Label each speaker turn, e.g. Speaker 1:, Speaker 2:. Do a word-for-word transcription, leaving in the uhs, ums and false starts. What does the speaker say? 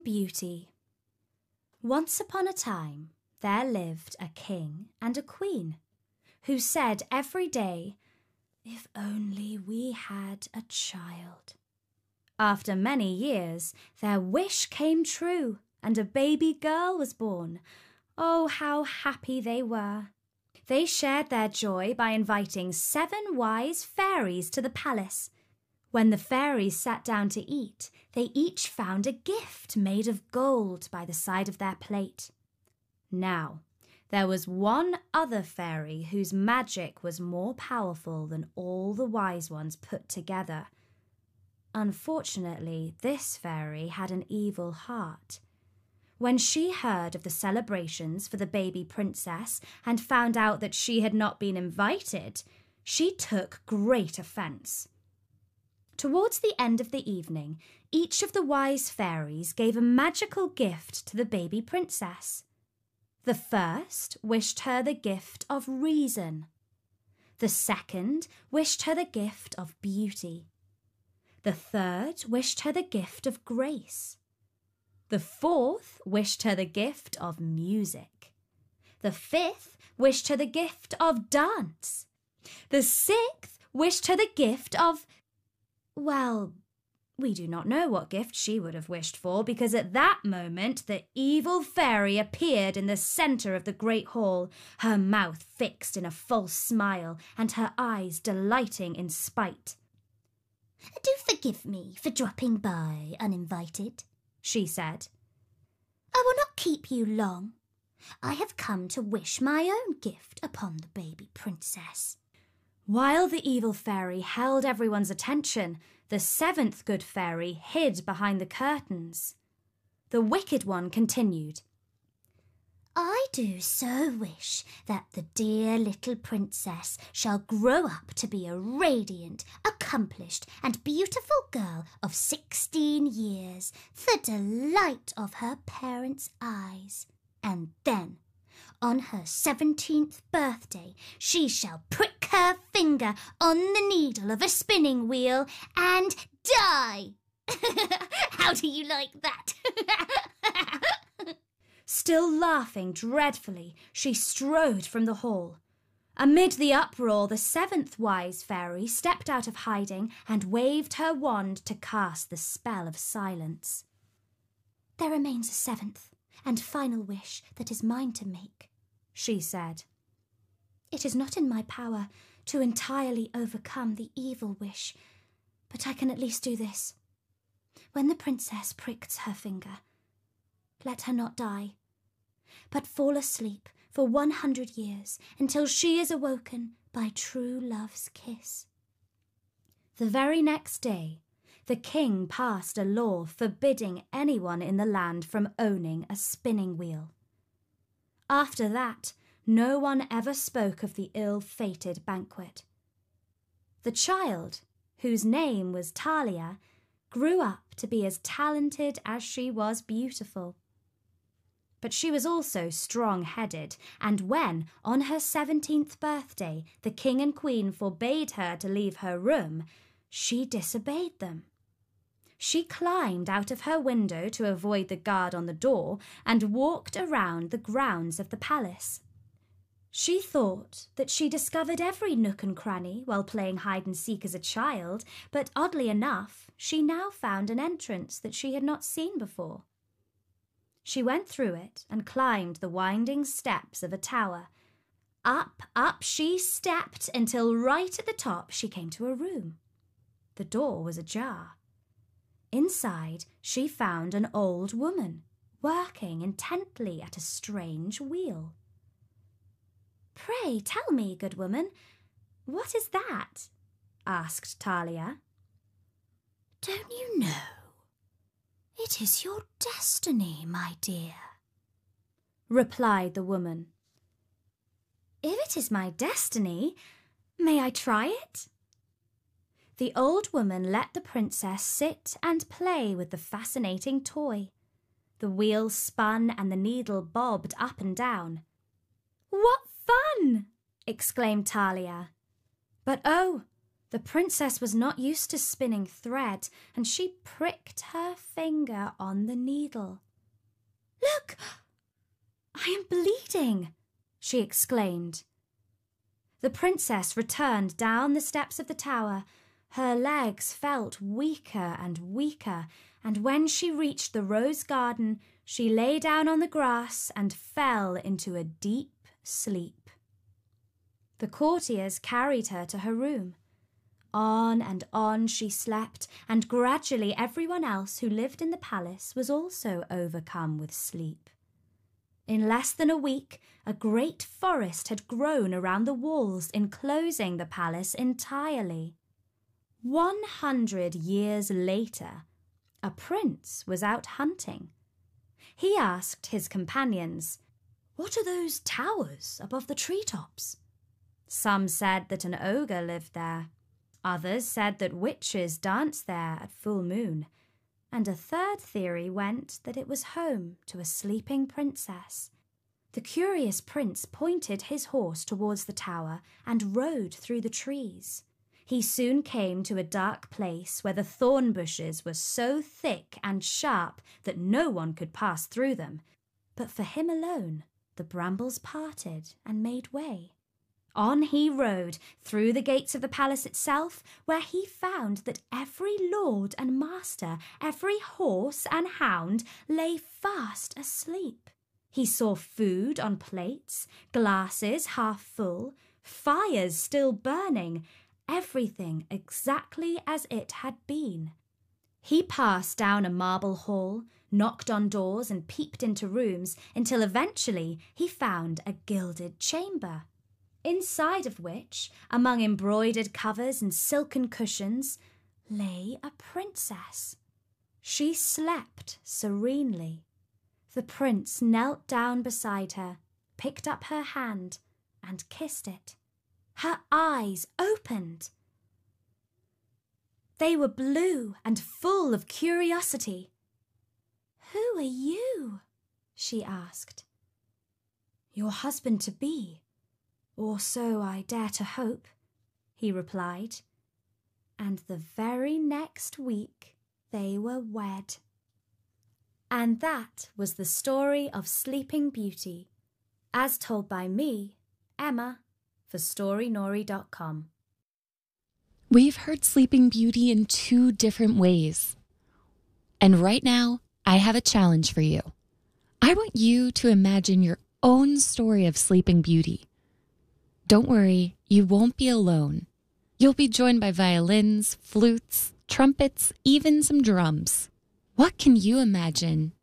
Speaker 1: Beauty. Once upon a time there lived a king and a queen who said every day, "If only we had a child." After many years their wish came true and a baby girl was born. Oh, how happy they were! They shared their joy by inviting seven wise fairies to the palace. When the fairies sat down to eat, they each found a gift made of gold by the side of their plate. Now, there was one other fairy whose magic was more powerful than all the wise ones put together. Unfortunately, this fairy had an evil heart. When she heard of the celebrations for the baby princess and found out that she had not been invited, she took great offence. Towards the end of the evening, each of the wise fairies gave a magical gift to the baby princess. The first wished her the gift of reason. The second wished her the gift of beauty. The third wished her the gift of grace. The fourth wished her the gift of music. The fifth wished her the gift of dance. The sixth wished her the gift of... Well, we do not know what gift she would have wished for, because at that moment the evil fairy appeared in the centre of the great hall, her mouth fixed in a false smile and her eyes delighting in spite.
Speaker 2: "Do forgive me for dropping by uninvited," she said. "I will not keep you long. I have come to wish my own gift upon the baby princess."
Speaker 1: While the evil fairy held everyone's attention, the seventh good fairy hid behind the curtains. The wicked one continued.
Speaker 2: "I do so wish that the dear little princess shall grow up to be a radiant, accomplished and beautiful girl of sixteen years, the delight of her parents' eyes. And then, on her seventeenth birthday, she shall prick her finger on the needle of a spinning wheel and die." How do you like that?
Speaker 1: Still laughing dreadfully, she strode from the hall. Amid the uproar, the seventh wise fairy stepped out of hiding and waved her wand to cast the spell of silence.
Speaker 2: "There remains a seventh and final wish that is mine to make," she said. "It is not in my power to entirely overcome the evil wish, but I can at least do this. When the princess pricks her finger, let her not die, but fall asleep for one hundred years until she is awoken by true love's kiss."
Speaker 1: The very next day, the king passed a law forbidding anyone in the land from owning a spinning wheel. After that, no one ever spoke of the ill-fated banquet. The child, whose name was Talia, grew up to be as talented as she was beautiful. But she was also strong-headed, and when, on her seventeenth birthday, the king and queen forbade her to leave her room, she disobeyed them. She climbed out of her window to avoid the guard on the door and walked around the grounds of the palace. She thought that she discovered every nook and cranny while playing hide-and-seek as a child, but oddly enough, she now found an entrance that she had not seen before. She went through it and climbed the winding steps of a tower. Up, up she stepped until right at the top she came to a room. The door was ajar. Inside, she found an old woman working intently at a strange wheel. "Pray tell me, good woman, what is that?" asked Talia.
Speaker 2: "Don't you know? It is your destiny, my dear,"
Speaker 1: replied the woman.
Speaker 2: "If it is my destiny, may I try it?"
Speaker 1: The old woman let the princess sit and play with the fascinating toy. The wheel spun and the needle bobbed up and down. "What fun!" exclaimed Talia. But oh, The princess was not used to spinning thread, and she pricked her finger on the needle. "Look! I am bleeding!" she exclaimed. The princess returned down the steps of the tower. Her legs felt weaker and weaker, and when she reached the rose garden, she lay down on the grass and fell into a deep sleep. The courtiers carried her to her room. On and on she slept, and gradually everyone else who lived in the palace was also overcome with sleep. In less than a week, a great forest had grown around the walls, enclosing the palace entirely. One hundred years later, a prince was out hunting. He asked his companions, "What are those towers above the treetops?" Some said that an ogre lived there. Others said that witches danced there at full moon. And a third theory went that it was home to a sleeping princess. The curious prince pointed his horse towards the tower and rode through the trees. He soon came to a dark place where the thorn bushes were so thick and sharp that no one could pass through them. But for him alone, the brambles parted and made way. On he rode through the gates of the palace itself, where he found that every lord and master, every horse and hound lay fast asleep. He saw food on plates, glasses half full, fires still burning, everything exactly as it had been. He passed down a marble hall, knocked on doors and peeped into rooms, until eventually he found a gilded chamber, inside of which, among embroidered covers and silken cushions, lay a princess. She slept serenely. The prince knelt down beside her, picked up her hand, and kissed it. Her eyes opened. They were blue and full of curiosity. "Who are you?" she asked. "Your husband-to-be, or so I dare to hope," he replied. And the very next week they were wed. And that was the story of Sleeping Beauty, as told by me, Emma, for story nori dot com.
Speaker 3: We've heard Sleeping Beauty in two different ways. And right now, I have a challenge for you. I want you to imagine your own story of Sleeping Beauty. Don't worry, you won't be alone. You'll be joined by violins, flutes, trumpets, even some drums. What can you imagine